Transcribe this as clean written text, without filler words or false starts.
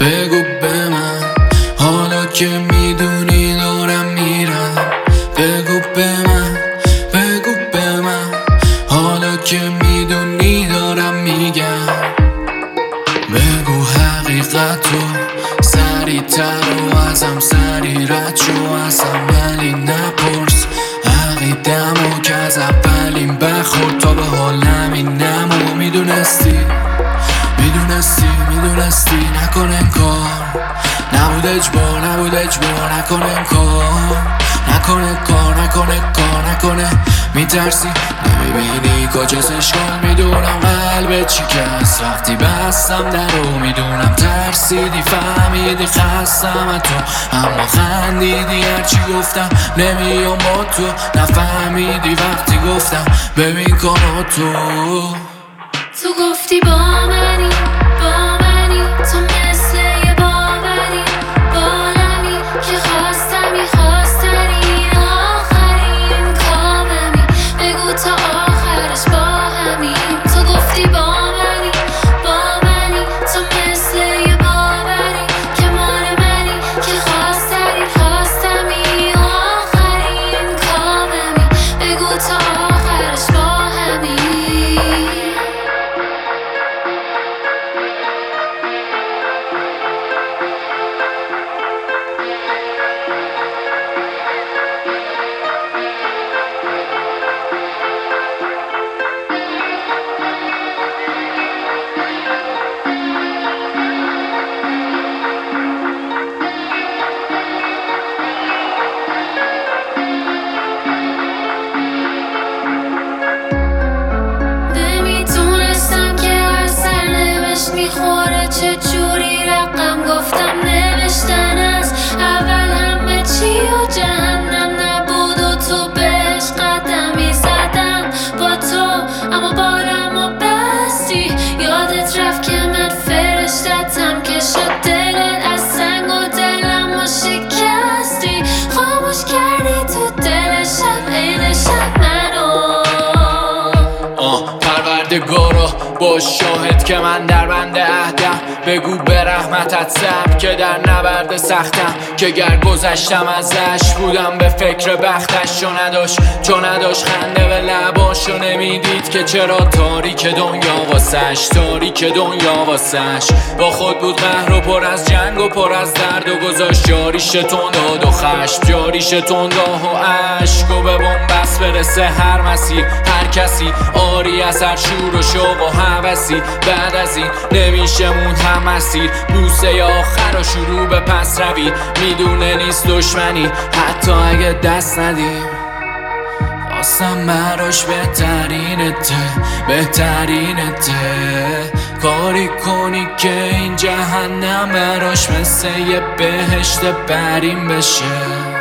بگو به من حالا که میدونی دارم میرم. بگو به من، بگو به من حالا که میدونی دارم میگم. بگو حقیقتو سریع‌تر و ازم سریع رد شو ازم، ولی نپرس عقیدمو که از اولین بخور تا به حالم این نمو. میدونستی نکن انکار، نبود اجبار نکن انکار، نکنه میترسی نمیبینی کجاست اشکال. میدونم قلبت شکست وقتی بستم درو، میدونم ترسیدی فهمیدی خستم تو، اما خندیدی هرچی گفتم نمیام با تو. نفهمیدی وقتی گفتم ببین کارا تو گفتی با منی تو مثل یه باوری بالمی که خواستنی آخرین کاممی. بگو تا آخرش با همین. تو گفتی با منی تو مثل یه باوری که مال منی که خواستمی آخرین کاممی. بگو تا آخرش با همین. میخوره چجوری رقم گفتم نوشتن از اول همه چی و جهنم نبود و تو بهش قدمی زدم با تو، اما بارم و بستی. یادت رفت که من فرشتتم که شد دلت از سنگ و دلم و شکستی. خاموش کردی تو دل شب عین شب منو. پروردگارا باش شاهد که من در بند عهدم. بگو به رحمتت صبر که در نبرد سختم، که گر گذشتم ازش بودم به فکر بختش. چون نداشت خنده به لباشو نمیدید که چرا تاریک دنیا واسش. با خود بود قهر و پر از جنگ و پر از درد و گذاشت جاریش تنداد و خشم، جاریش تنداه و عشق و به بنبست برسه هر مسیر هر کسی آری از هر شور و شوق و هوسی. بعد از این نمیشه موند هم مسیر، بوسه آخر و شروع به پس روی. میدونه نیست دشمنی حتی اگه دست ندیم. خواستم براش بهترینته کاری کنی که این جهنم براش مثل یه بهشت بریم بشه.